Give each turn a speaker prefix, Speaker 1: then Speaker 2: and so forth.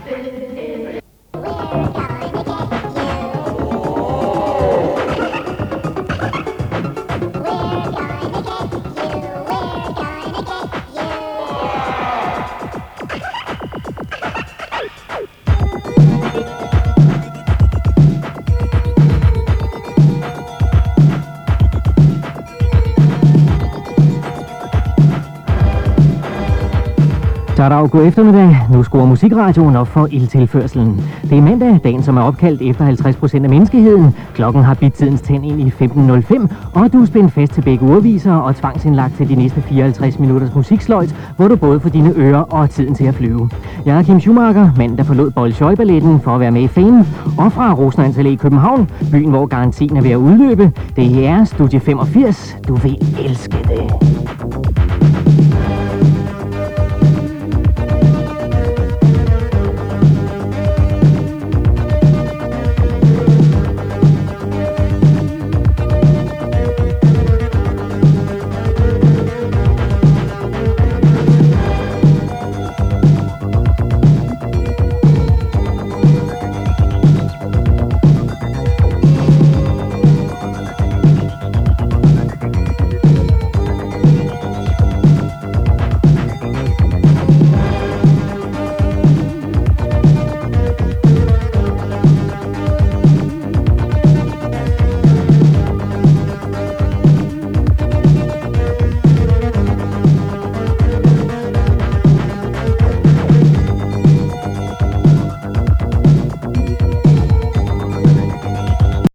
Speaker 1: Så er der jo god eftermiddag. Nu skruer musikradioen op for ildtilførselen. Det er mandag, dagen som er opkaldt efter 50% af menneskeheden. Klokken har bidt tidens tænd ind i 15.05, og du er spændt fast til begge urviser og tvangsindlagt til de næste 54 minutters musiksløjt, hvor du både får dine ører og tiden til at flyve. Jeg er Kim Schumacher, manden der forlod Bolshoi-balletten for at være med i Fame, og fra Rosenørns Allé i København, byen hvor garantien er ved at udløbe. Det er Studie 85. Du vil elske det.